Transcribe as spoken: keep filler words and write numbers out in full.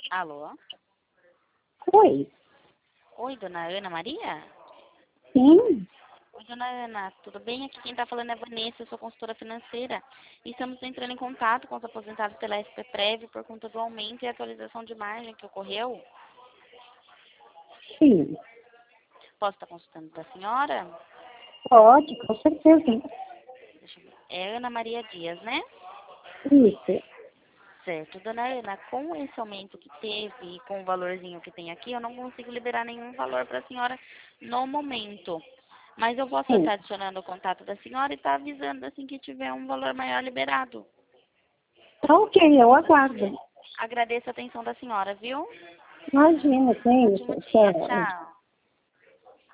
Alô? Oi. Oi, dona Ana Maria? Sim. Oi, dona Ana, tudo bem? Aqui quem está falando é a Vanessa, eu sou consultora financeira. E estamos entrando em contato com os aposentados pela S P Prev por conta do aumento e atualização de margem que ocorreu. Sim. Posso estar consultando da senhora? Pode, com certeza. Deixa eu ver. É Ana Maria Dias, né? Isso. Certo. Dona Ana, com esse aumento que teve e com o valorzinho que tem aqui, eu não consigo liberar nenhum valor para a senhora no momento. Mas eu posso Sim. estar adicionando o contato da senhora e estar avisando assim que tiver um valor maior liberado. Tá ok, eu aguardo. Agradeço a atenção da senhora, viu? Imagina, tem Ótimo isso. dia. Tchau. Tchau.